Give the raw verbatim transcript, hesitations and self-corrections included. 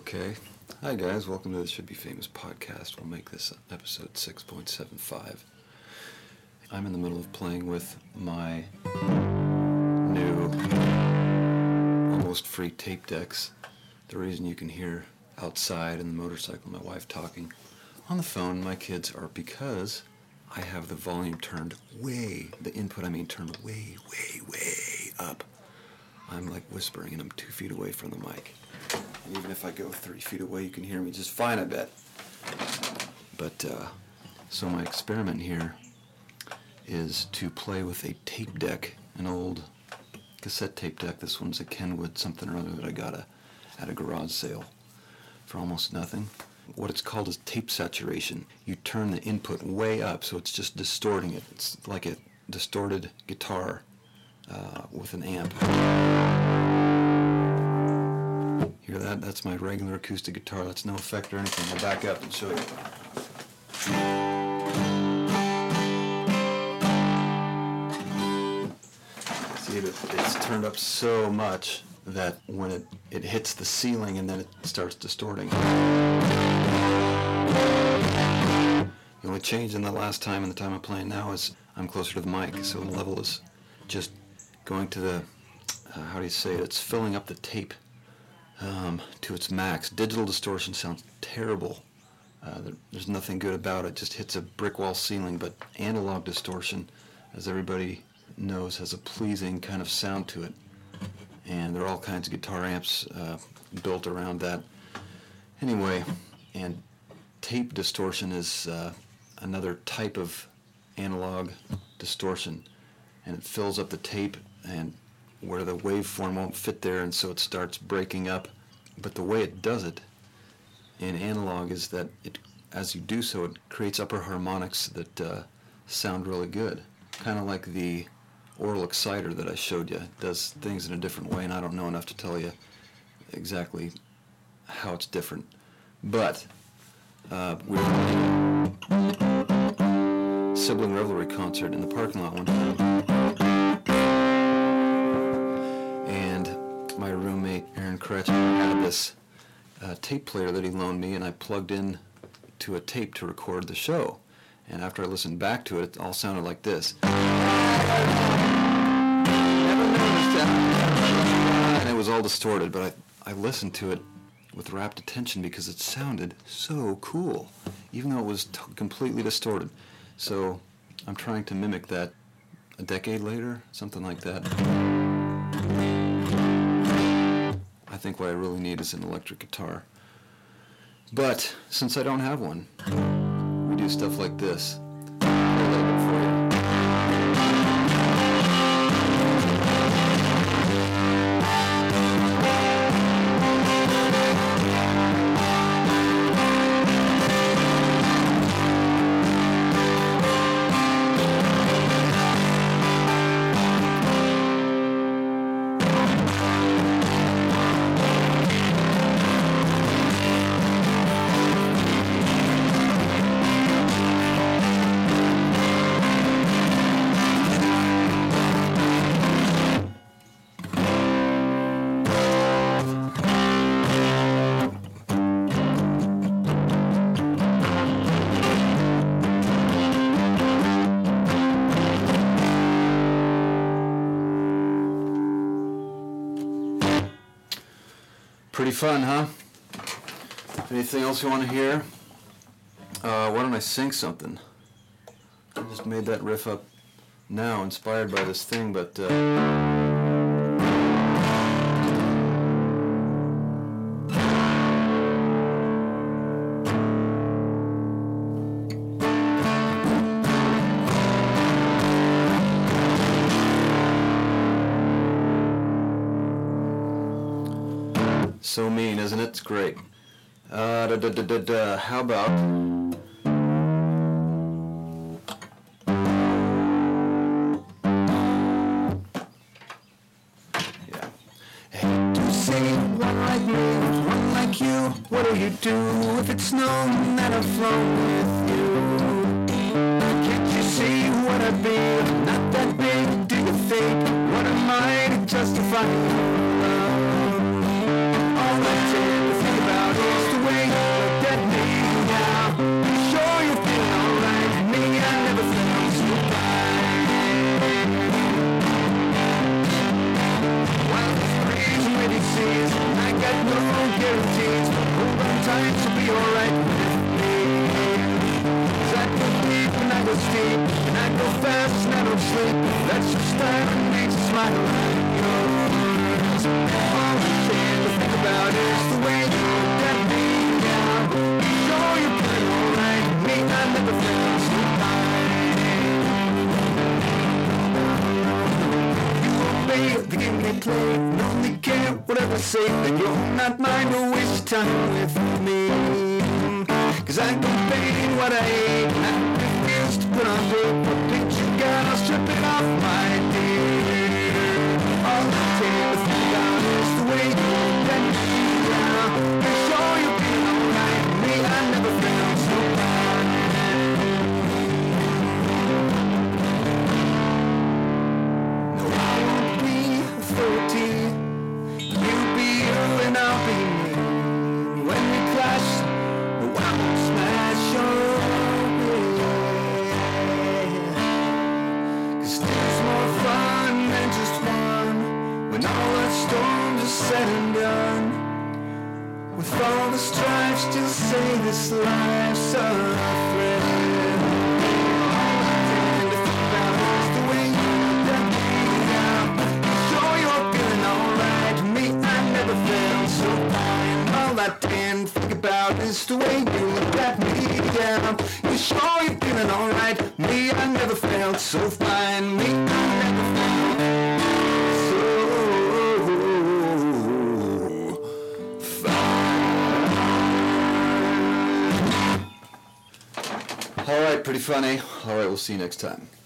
Okay. Hi guys, welcome to the Should Be Famous podcast. We'll make this episode six point seven five. I'm in the middle of playing with my new almost free tape decks. The reason you can hear outside in the motorcycle my wife talking on the phone, my kids, are because I have the volume turned way, the input I mean turned way, way, way up. I'm like whispering and I'm two feet away from the mic. And even if I go three feet away, you can hear me just fine, I bet. But, uh, so my experiment here is to play with a tape deck, an old cassette tape deck. This one's a Kenwood something or other that I got a, at a garage sale for almost nothing. What it's called is tape saturation. You turn the input way up so it's just distorting it. It's like a distorted guitar uh, with an amp. Hear that? That's my regular acoustic guitar. That's no effect or anything. I'll back up and show you. See, it, it's turned up so much that when it, it hits the ceiling and then it starts distorting. The only change in the last time and the time I'm playing now is I'm closer to the mic, so the level is just going to the, uh, how do you say it, it's filling up the tape um, to its max. Digital distortion sounds terrible. Uh, there, there's nothing good about it, it just hits a brick wall ceiling, but analog distortion, as everybody knows, has a pleasing kind of sound to it. And there are all kinds of guitar amps uh, built around that. Anyway, and tape distortion is uh, another type of analog distortion, and it fills up the tape and where the waveform won't fit there, and so it starts breaking up. But the way it does it in analog is that it, as you do so, it creates upper harmonics that uh, sound really good, kind of like the oral exciter that I showed you. It does things in a different way, and I don't know enough to tell you exactly how it's different. But uh, we were playing a sibling revelry concert in the parking lot one time, and my roommate Aaron Kretsch had this uh, tape player that he loaned me, and I plugged in to a tape to record the show. And after I listened back to it, it all sounded like this. And it was all distorted, but I, I listened to it with rapt attention because it sounded so cool, even though it was t- completely distorted. So I'm trying to mimic that a decade later, something like that. I think what I really need is an electric guitar. But since I don't have one, we do stuff like this. A little bit for you. Pretty fun, huh? Anything else you want to hear? Uh, why don't I sing something? I just made that riff up now, inspired by this thing, but... Uh So mean, isn't it? It's great. Uh, da, da, da, da, da. How about... Yeah. Hey, to say one like me, one like you, what'll you do if it's known that I've flown with you? Can't you see what I'd be? I'm not that big, do you think? What am I to justify your love? All I did was think about it. sometimes you'll be alright with me. 'Cause I go deep and I go steep, and I go fast and I don't sleep. That's just time and makes a smile like yours. All I can to think about is the way you look at me now. You know you're doing alright with me, I never felt so fine. You obey the game they play, and only care whatever I say, that you're not mine to waste time with me. 'Cause I don't paint what I hate, and I refuse to put on tape. What paint you got, I'll strip it off, my dear. All I care to think about is the way you look at me now. You show you're being alright with me, I never felt so fine. No, I won't be thirty. You be you and I'll be me. When we clash, no, I won't smash your way. 'Cause there's more fun than just one, when all the storms are said and done. With all the strife, still say this life's a thrill. All I tend to think about is the way you look at me now. You sure you're feeling alright to me, I never felt so fine. All I tend to think about is the way you look at me down. You sure you're feeling alright me, I never felt so fine. Me, I never felt so fine. Alright, pretty funny. Alright, we'll see you next time.